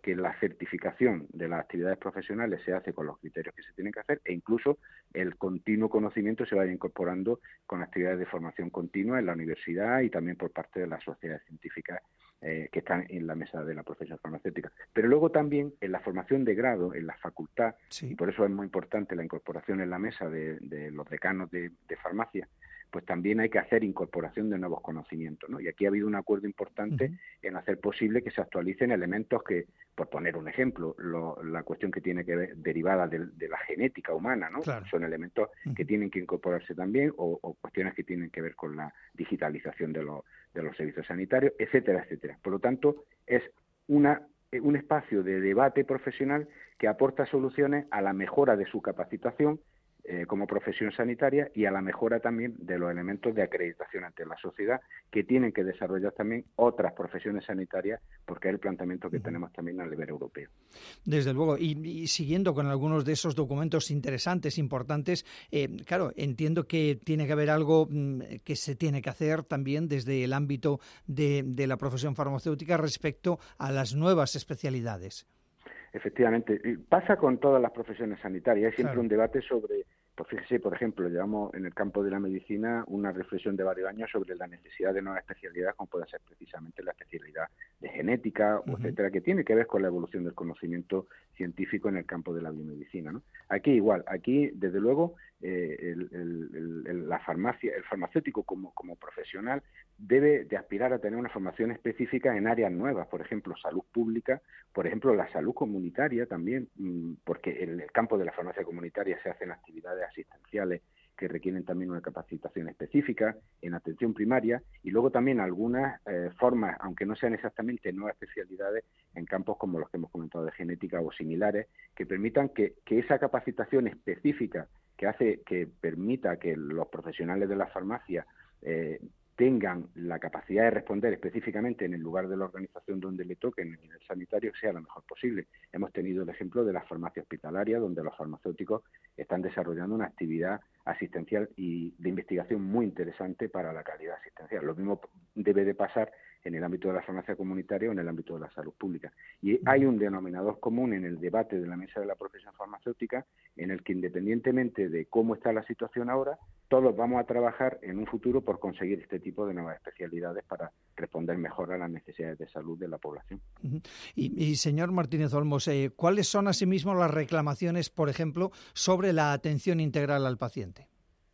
que la certificación de las actividades profesionales se hace con los criterios que se tienen que hacer e incluso el continuo conocimiento se vaya incorporando con actividades de formación continua en la universidad y también por parte de las sociedades científicas eh, que están en la mesa de la profesión farmacéutica. Pero luego también en la formación de grado, en la facultad, sí. y por eso es muy importante la incorporación en la mesa de, de los decanos de, de farmacia, pues también hay que hacer incorporación de nuevos conocimientos, ¿no? Y aquí ha habido un acuerdo importante uh-huh. en hacer posible que se actualicen elementos que, por poner un ejemplo, lo, la cuestión que tiene que ver derivada de, de la genética humana, ¿no? Claro. Son elementos uh-huh. que tienen que incorporarse también o, o cuestiones que tienen que ver con la digitalización de, lo, de los servicios sanitarios, etcétera, etcétera. Por lo tanto, es una un espacio de debate profesional que aporta soluciones a la mejora de su capacitación Eh, como profesión sanitaria y a la mejora también de los elementos de acreditación ante la sociedad que tienen que desarrollar también otras profesiones sanitarias porque es el planteamiento que uh-huh. tenemos también a nivel europeo. Desde luego, y, y siguiendo con algunos de esos documentos interesantes, importantes, eh, claro, entiendo que tiene que haber algo mm, que se tiene que hacer también desde el ámbito de, de la profesión farmacéutica respecto a las nuevas especialidades. Efectivamente, pasa con todas las profesiones sanitarias. Hay siempre claro. un debate sobre, pues fíjese, por ejemplo, llevamos en el campo de la medicina una reflexión de varios años sobre la necesidad de nuevas especialidades, como puede ser precisamente la especialidad de genética, uh-huh. etcétera, que tiene que ver con la evolución del conocimiento científico en el campo de la biomedicina, ¿no? Aquí igual, aquí desde luego eh, el, el, el, la farmacia, el farmacéutico como, como profesional debe de aspirar a tener una formación específica en áreas nuevas, por ejemplo, salud pública, por ejemplo, la salud comunitaria también, porque en el campo de la farmacia comunitaria se hacen actividades asistenciales que requieren también una capacitación específica en atención primaria y luego también algunas eh, formas, aunque no sean exactamente nuevas especialidades, en campos como los que hemos comentado de genética o similares, que permitan que, que esa capacitación específica que hace que permita que los profesionales de la farmacia eh, tengan la capacidad de responder específicamente en el lugar de la organización donde le toque, en el nivel sanitario, sea lo mejor posible. Hemos tenido el ejemplo de la farmacia hospitalaria, donde los farmacéuticos están desarrollando una actividad asistencial y de investigación muy interesante para la calidad asistencial. Lo mismo debe de pasar en el ámbito de la farmacia comunitaria o en el ámbito de la salud pública. Y hay un denominador común en el debate de la mesa de la profesión farmacéutica en el que, independientemente de cómo está la situación ahora, todos vamos a trabajar en un futuro por conseguir este tipo de nuevas especialidades para responder mejor a las necesidades de salud de la población. Uh-huh. Y, y señor Martínez Olmos, eh, ¿cuáles son asimismo las reclamaciones, por ejemplo, sobre la atención integral al paciente?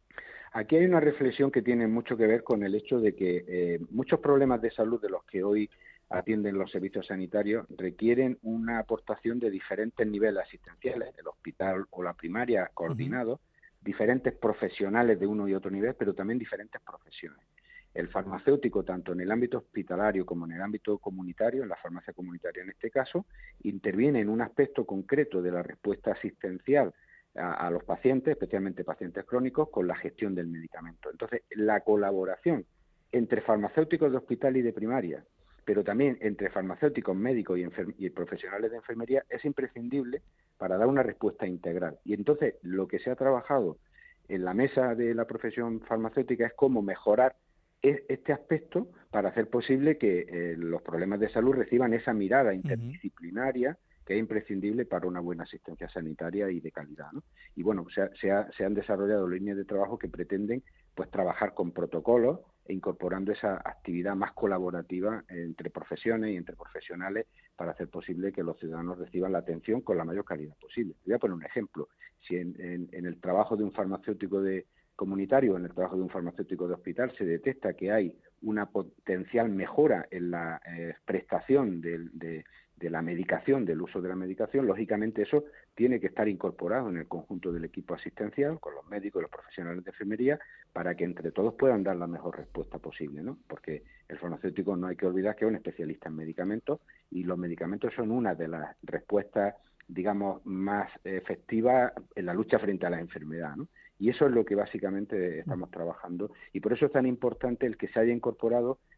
Aquí hay una reflexión que tiene mucho que ver con el hecho de que eh, muchos problemas de salud de los que hoy atienden los servicios sanitarios requieren una aportación de diferentes niveles asistenciales, el hospital o la primaria coordinados, uh-huh. diferentes profesionales de uno y otro nivel, pero también diferentes profesiones. El farmacéutico, tanto en el ámbito hospitalario como en el ámbito comunitario, en la farmacia comunitaria en este caso, interviene en un aspecto concreto de la respuesta asistencial a, a los pacientes, especialmente pacientes crónicos, con la gestión del medicamento. Entonces, la colaboración entre farmacéuticos de hospital y de primaria, pero también entre farmacéuticos, médicos y, enfer- y profesionales de enfermería es imprescindible para dar una respuesta integral. Y entonces, lo que se ha trabajado en la mesa de la profesión farmacéutica es cómo mejorar este aspecto para hacer posible que eh, los problemas de salud reciban esa mirada interdisciplinaria uh-huh. que es imprescindible para una buena asistencia sanitaria y de calidad, ¿no? Y bueno, se, ha, se, ha, se han desarrollado líneas de trabajo que pretenden pues trabajar con protocolos e incorporando esa actividad más colaborativa entre profesiones y entre profesionales para hacer posible que los ciudadanos reciban la atención con la mayor calidad posible. Voy a poner un ejemplo. Si en, en, en el trabajo de un farmacéutico de comunitario, en el trabajo de un farmacéutico de hospital, se detecta que hay una potencial mejora en la eh, prestación de, de, de la medicación, del uso de la medicación, lógicamente eso tiene que estar incorporado en el conjunto del equipo asistencial, con los médicos y los profesionales de enfermería, para que entre todos puedan dar la mejor respuesta posible, ¿no? Porque el farmacéutico no hay que olvidar que es un especialista en medicamentos y los medicamentos son una de las respuestas, digamos, más efectivas en la lucha frente a la enfermedad, ¿no? Y eso es lo que básicamente estamos trabajando y por eso es tan importante el que se haya incorporado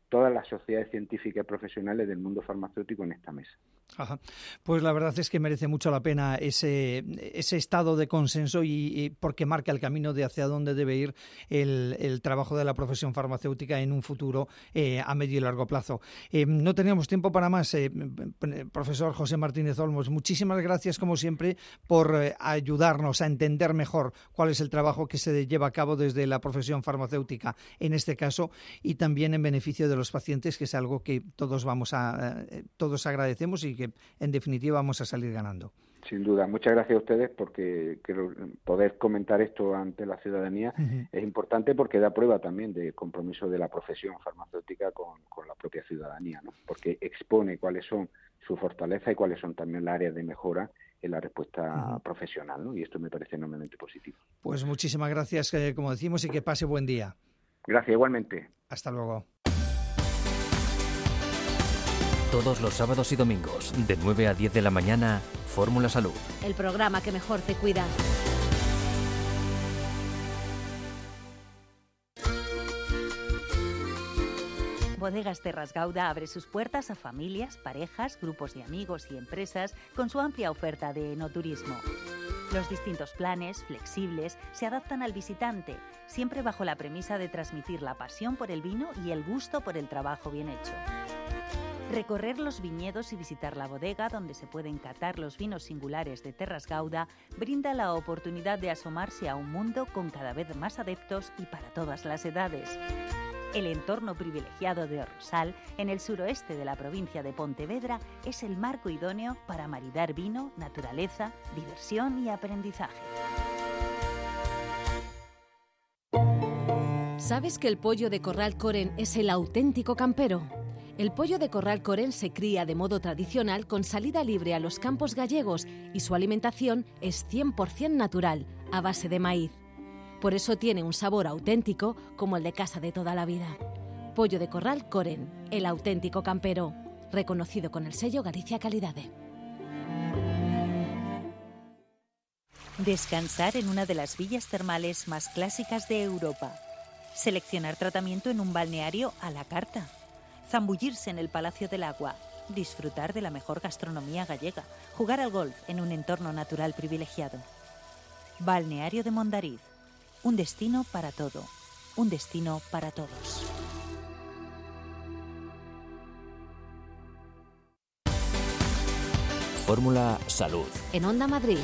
todas las sociedades científicas y profesionales del mundo farmacéutico en esta mesa. Ajá. Pues la verdad es que merece mucho la pena ese, ese estado de consenso y, y porque marca el camino de hacia dónde debe ir el, el trabajo de la profesión farmacéutica en un futuro eh, a medio y largo plazo. Eh, no tenemos tiempo para más. Eh, profesor José Martínez Olmos, muchísimas gracias como siempre por eh, ayudarnos a entender mejor cuál es el trabajo que se lleva a cabo desde la profesión farmacéutica en este caso y también en beneficio de los pacientes, que es algo que todos vamos a eh, todos agradecemos y que en definitiva vamos a salir ganando. Sin duda, muchas gracias a ustedes porque creo poder comentar esto ante la ciudadanía uh-huh. es importante porque da prueba también de compromiso de la profesión farmacéutica con, con la propia ciudadanía, ¿no? Porque expone cuáles son sus fortalezas y cuáles son también las áreas de mejora en la respuesta uh-huh. profesional, ¿no? Y esto me parece enormemente positivo. Pues muchísimas gracias, eh, como decimos, y que pase buen día. Gracias, igualmente. Hasta luego. Todos los sábados y domingos, de nueve a diez de la mañana, Fórmula Salud. El programa que mejor te cuida. Bodegas Terras Gauda abre sus puertas a familias, parejas, grupos de amigos y empresas con su amplia oferta de enoturismo. Los distintos planes, flexibles, se adaptan al visitante, siempre bajo la premisa de transmitir la pasión por el vino y el gusto por el trabajo bien hecho. Recorrer los viñedos y visitar la bodega donde se pueden catar los vinos singulares de Terras Gauda brinda la oportunidad de asomarse a un mundo con cada vez más adeptos y para todas las edades. El entorno privilegiado de Rosal, en el suroeste de la provincia de Pontevedra, es el marco idóneo para maridar vino, naturaleza, diversión y aprendizaje. ¿Sabes que el pollo de Corral Coren es el auténtico campero? El pollo de Corral Coren se cría de modo tradicional con salida libre a los campos gallegos y su alimentación es cien por ciento natural, a base de maíz. Por eso tiene un sabor auténtico como el de casa de toda la vida. Pollo de Corral Coren, el auténtico campero, reconocido con el sello Galicia Calidade. Descansar en una de las villas termales más clásicas de Europa. Seleccionar tratamiento en un balneario a la carta. Zambullirse en el Palacio del Agua, disfrutar de la mejor gastronomía gallega, jugar al golf en un entorno natural privilegiado. Balneario de Mondariz, un destino para todo, un destino para todos. Fórmula Salud. En Onda Madrid.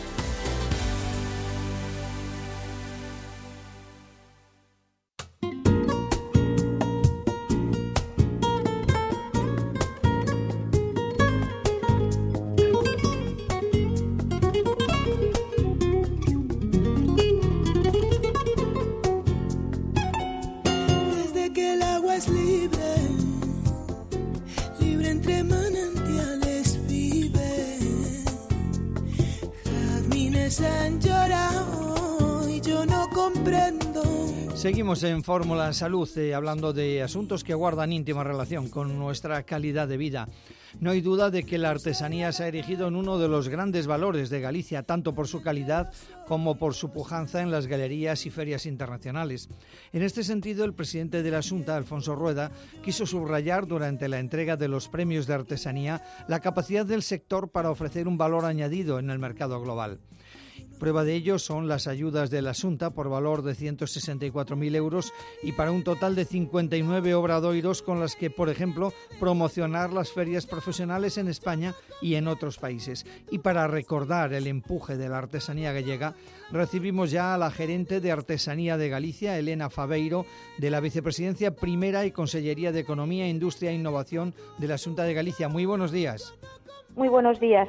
Seguimos en Fórmula Salud, eh, hablando de asuntos que guardan íntima relación con nuestra calidad de vida. No hay duda de que la artesanía se ha erigido en uno de los grandes valores de Galicia, tanto por su calidad como por su pujanza en las galerías y ferias internacionales. En este sentido, el presidente de la Xunta, Alfonso Rueda, quiso subrayar durante la entrega de los premios de artesanía la capacidad del sector para ofrecer un valor añadido en el mercado global. Prueba de ello son las ayudas de la Xunta por valor de ciento sesenta y cuatro mil euros y para un total de cincuenta y nueve obradoiros con las que, por ejemplo, promocionar las ferias profesionales en España y en otros países. Y para recordar el empuje de la artesanía gallega, recibimos ya a la gerente de Artesanía de Galicia, Elena Faveiro, de la Vicepresidencia Primera y Consellería de Economía, Industria e Innovación de la Xunta de Galicia. Muy buenos días. Muy buenos días.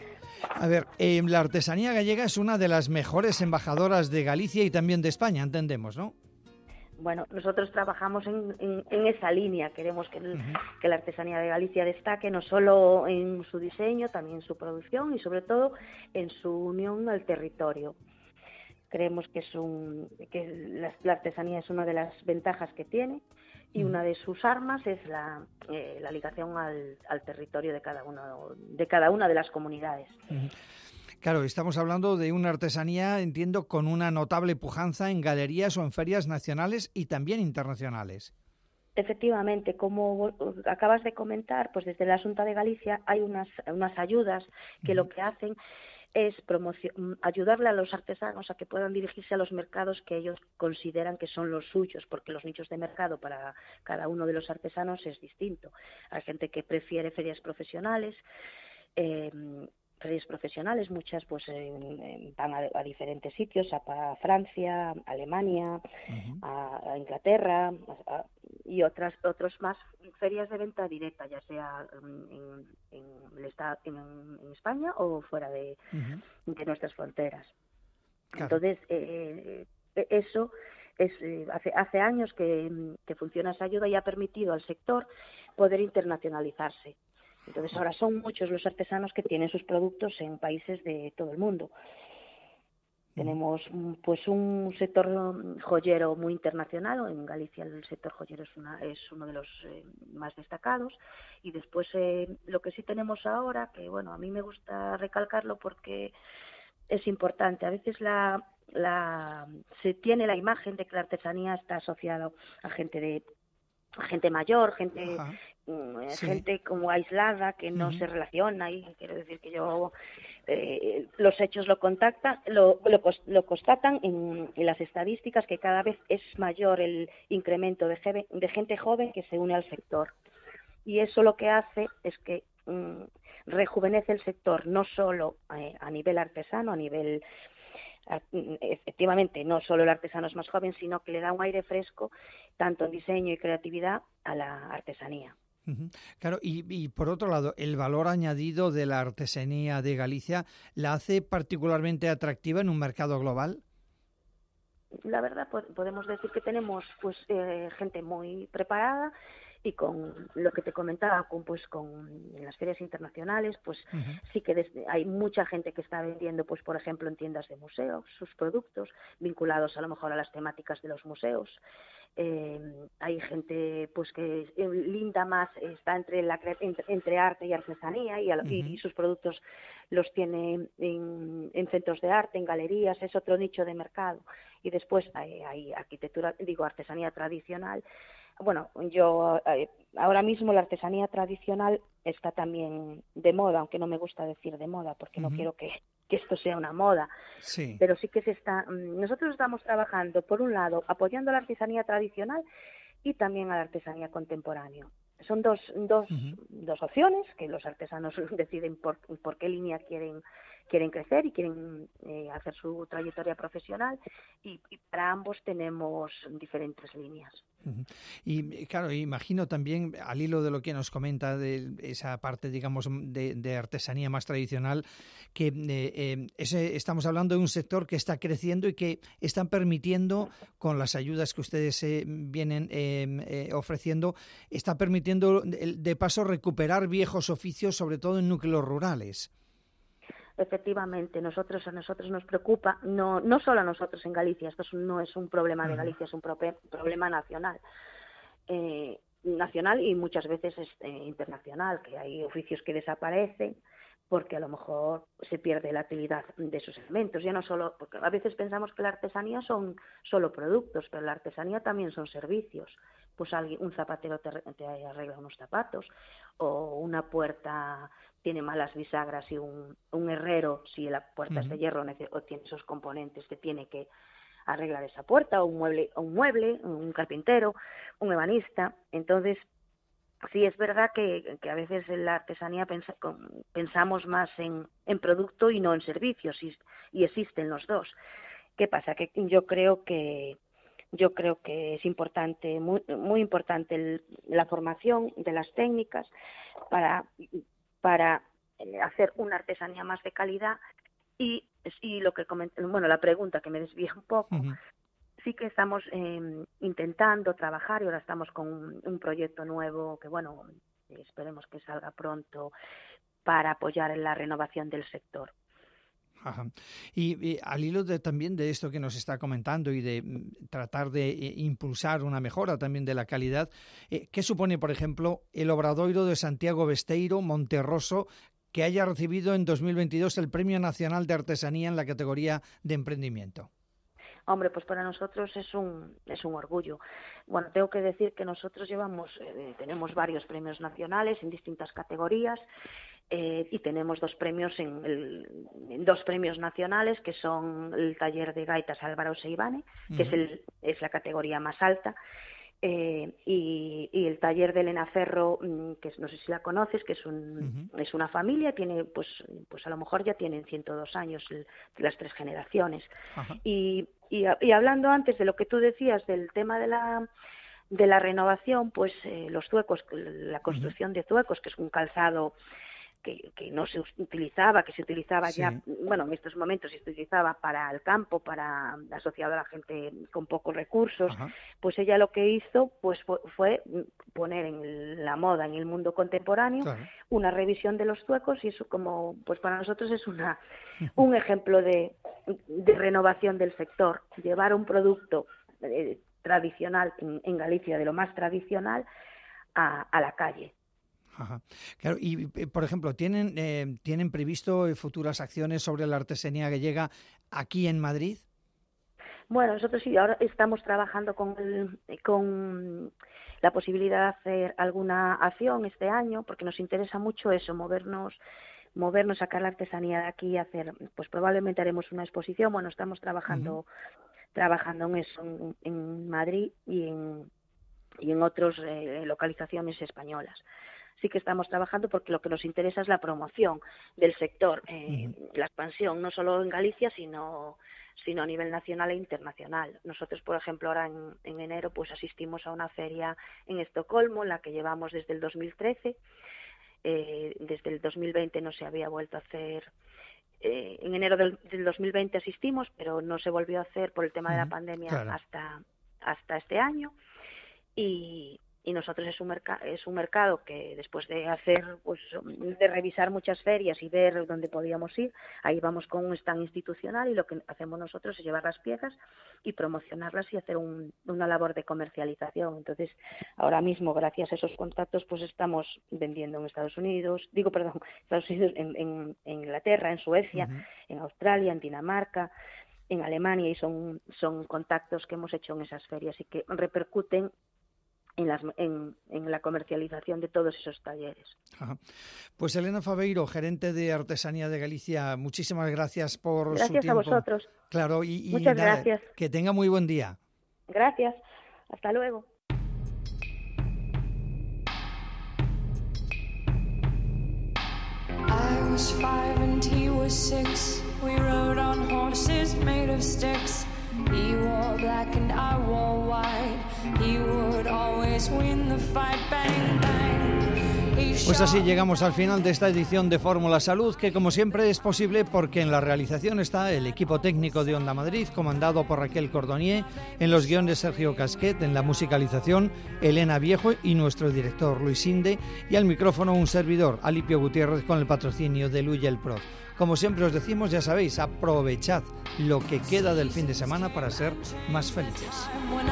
A ver, eh, la artesanía gallega es una de las mejores embajadoras de Galicia y también de España, entendemos, ¿no? Bueno, nosotros trabajamos en, en, en esa línea. Queremos que, el, uh-huh. que la artesanía de Galicia destaque no solo en su diseño, también en su producción y sobre todo en su unión al territorio. Creemos que, es un, que la, la artesanía es una de las ventajas que tiene y una de sus armas es la, eh, la ligación al, al territorio de cada, uno, de cada una de las comunidades. Uh-huh. Claro, estamos hablando de una artesanía, entiendo, con una notable pujanza en galerías o en ferias nacionales y también internacionales. Efectivamente, como acabas de comentar, pues desde la Xunta de Galicia hay unas, unas ayudas que lo que hacen es ayudarle a los artesanos a que puedan dirigirse a los mercados que ellos consideran que son los suyos, porque los nichos de mercado para cada uno de los artesanos es distinto. Hay gente que prefiere ferias profesionales, eh, ferias profesionales, muchas pues eh, van a, a diferentes sitios, a, a Francia, a Alemania, uh-huh. a, a Inglaterra, a, a, y otras otros más ferias de venta directa, ya sea en, en, el estado, en, en España o fuera de, uh-huh. de nuestras fronteras. Claro. Entonces, eh, eso es eh, hace, hace años que, que funciona esa ayuda y ha permitido al sector poder internacionalizarse. Entonces ahora son muchos los artesanos que tienen sus productos en países de todo el mundo. Tenemos pues un sector joyero muy internacional. En Galicia el sector joyero es, una, es uno de los eh, más destacados. Y después eh, lo que sí tenemos ahora, que bueno, a mí me gusta recalcarlo porque es importante. A veces la, la se tiene la imagen de que la artesanía está asociada a gente de gente mayor, gente uh, sí. gente como aislada, que no uh-huh. se relaciona, y quiero decir que yo eh, los hechos lo contactan, lo, lo, lo constatan en, en las estadísticas, que cada vez es mayor el incremento de, jeve, de gente joven que se une al sector, y eso lo que hace es que um, rejuvenece el sector, no solo eh, a nivel artesano, a nivel efectivamente no solo el artesano es más joven, sino que le da un aire fresco tanto en diseño y creatividad a la artesanía. Uh-huh. Claro, y, y por otro lado, el valor añadido de la artesanía de Galicia la hace particularmente atractiva en un mercado global. La verdad, podemos decir que tenemos pues eh, gente muy preparada, y con lo que te comentaba, con, pues con las ferias internacionales, pues uh-huh. sí que desde, hay mucha gente que está vendiendo, pues por ejemplo, en tiendas de museos, sus productos, vinculados a lo mejor a las temáticas de los museos. Eh, hay gente pues que linda más, está entre la entre, entre arte y artesanía, y, uh-huh. y, y sus productos los tiene en, en centros de arte, en galerías, es otro nicho de mercado. Y después hay, hay arquitectura, digo, artesanía tradicional. Bueno, yo eh, ahora mismo la artesanía tradicional está también de moda, aunque no me gusta decir de moda, porque uh-huh. no quiero que, que esto sea una moda. Sí. Pero sí que se está. Nosotros estamos trabajando, por un lado, apoyando a la artesanía tradicional y también a la artesanía contemporánea. Son dos, dos, uh-huh. dos opciones que los artesanos deciden por, por qué línea quieren quieren crecer y quieren eh, hacer su trayectoria profesional, y, y para ambos tenemos diferentes líneas. Uh-huh. Y claro, imagino también, al hilo de lo que nos comenta de esa parte, digamos, de, de artesanía más tradicional, que eh, eh, ese, estamos hablando de un sector que está creciendo y que están permitiendo, con las ayudas que ustedes eh, vienen eh, eh, ofreciendo, está permitiendo de paso recuperar viejos oficios, sobre todo en núcleos rurales. Efectivamente, nosotros a nosotros nos preocupa, no no solo a nosotros en Galicia, esto no es un problema de Galicia, es un pro- problema nacional, eh, nacional y muchas veces este, internacional, que hay oficios que desaparecen porque a lo mejor se pierde la utilidad de esos elementos. Ya no solo, porque a veces pensamos que la artesanía son solo productos, pero la artesanía también son servicios. Pues alguien, un zapatero te, te arregla unos zapatos, o una puerta tiene malas bisagras y un, un herrero, si la puerta uh-huh. es de hierro o tiene esos componentes, que tiene que arreglar esa puerta, o un mueble, o un mueble, un carpintero, un ebanista. Entonces, sí es verdad que, que a veces en la artesanía pensa, con, pensamos más en, en producto y no en servicios, y, y existen los dos. ¿Qué pasa? Que yo creo que yo creo que es importante, muy, muy importante el, la formación de las técnicas para para hacer una artesanía más de calidad, y, y lo que comenté, bueno, la pregunta que me desvía un poco, uh-huh. sí que estamos eh, intentando trabajar, y ahora estamos con un, un proyecto nuevo que, bueno, esperemos que salga pronto, para apoyar en la renovación del sector. Ajá. Y, y al hilo de, también de esto que nos está comentando, y de mm, tratar de eh, impulsar una mejora también de la calidad, eh, ¿qué supone, por ejemplo, el Obradoiro de Santiago Besteiro, Monterroso, que haya recibido en dos mil veintidós el Premio Nacional de Artesanía en la categoría de emprendimiento? Hombre, pues para nosotros es un es un orgullo. Bueno, tengo que decir que nosotros llevamos, eh, tenemos varios premios nacionales en distintas categorías. Eh, y tenemos dos premios en, el, en dos premios nacionales, que son el taller de gaitas Álvaro Seivane, que uh-huh. es, el, es la categoría más alta, eh, y, y el taller de Elena Ferro, que no sé si la conoces, que es un uh-huh. es una familia, tiene pues pues a lo mejor ya tienen ciento dos años el, las tres generaciones. Uh-huh. Y, y, y hablando antes de lo que tú decías del tema de la de la renovación, pues eh, los zuecos, la construcción uh-huh. de zuecos, que es un calzado Que, que no se utilizaba, que se utilizaba sí. ya, bueno, en estos momentos se utilizaba para el campo, para asociado a la gente con pocos recursos. Ajá. Pues ella lo que hizo pues fue, fue poner en la moda, en el mundo contemporáneo, claro. una revisión de los zuecos, y eso como pues para nosotros es una un ejemplo de, de renovación del sector, llevar un producto eh, tradicional en, en Galicia, de lo más tradicional, a, a la calle. Ajá. Claro, y por ejemplo, ¿tienen eh, tienen previsto futuras acciones sobre la artesanía gallega aquí en Madrid? Bueno, nosotros sí, ahora estamos trabajando con el, con la posibilidad de hacer alguna acción este año, porque nos interesa mucho eso, movernos, movernos, sacar la artesanía de aquí y hacer, pues probablemente haremos una exposición. Bueno, estamos trabajando, uh-huh. trabajando en eso en, en Madrid y en y en otras eh, localizaciones españolas. Sí que estamos trabajando porque lo que nos interesa es la promoción del sector, eh, uh-huh. la expansión, no solo en Galicia, sino sino a nivel nacional e internacional. Nosotros, por ejemplo, ahora en, en enero pues asistimos a una feria en Estocolmo, la que llevamos desde el dos mil trece. Eh, desde el dos mil veinte no se había vuelto a hacer. Eh, en enero del, del dos mil veinte asistimos, pero no se volvió a hacer por el tema uh-huh. de la pandemia claro. hasta hasta este año. Y y nosotros es un mercado es un mercado que después de hacer pues de revisar muchas ferias y ver dónde podíamos ir, ahí vamos con un stand institucional, y lo que hacemos nosotros es llevar las piezas y promocionarlas y hacer un, una labor de comercialización. Entonces, ahora mismo, gracias a esos contactos, pues estamos vendiendo en Estados Unidos, digo, perdón, Estados Unidos, en, en, en Inglaterra, en Suecia, uh-huh. en Australia, en Dinamarca, en Alemania, y son son contactos que hemos hecho en esas ferias y que repercuten En, las, en, en la comercialización de todos esos talleres. Ajá. Pues Elena Faveiro, gerente de Artesanía de Galicia, muchísimas gracias por gracias su tiempo. Gracias a vosotros. Claro, y, y Muchas nada, gracias. Que tenga muy buen día. Gracias. Hasta luego. I was five and he was six. We rode on horses made of sticks. He wore black and I wore white. He would always win the fight. Bang, bang. Pues así llegamos al final de esta edición de Fórmula Salud, que como siempre es posible porque en la realización está el equipo técnico de Onda Madrid, comandado por Raquel Cordonier, en los guiones Sergio Casquet, en la musicalización Elena Viejo y nuestro director Luis Inde, y al micrófono un servidor, Alipio Gutiérrez, con el patrocinio de Luyel Pro. Como siempre os decimos, ya sabéis, aprovechad lo que queda del fin de semana para ser más felices.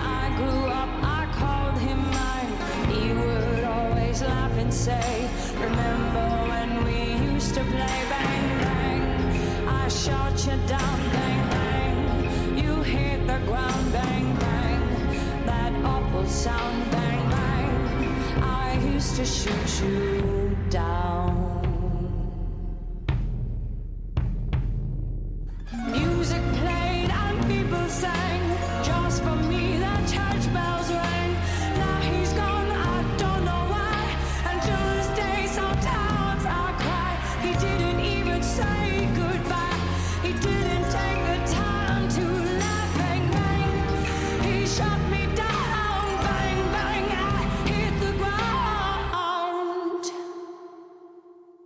Laugh and say, remember when we used to play bang bang, I shot you down bang bang, you hit the ground bang bang, that awful sound bang bang, I used to shoot you down. Music played and people sang, just for me the church bells rang. Now he's gone. Say goodbye. He didn't take the time to laugh. Bang bang. He shot me down. Bang bang. I hit the ground.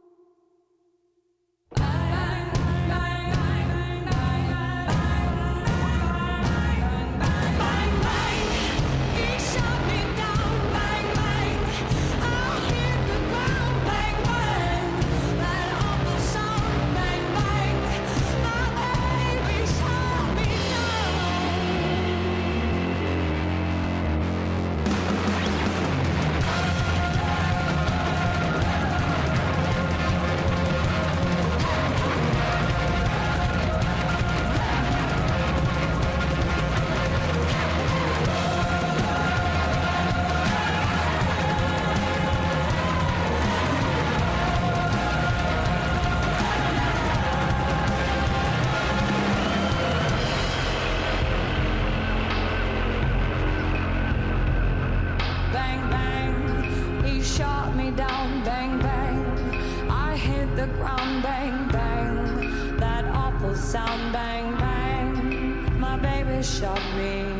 the ground, bang, bang. That awful sound, bang, bang. My baby shot me.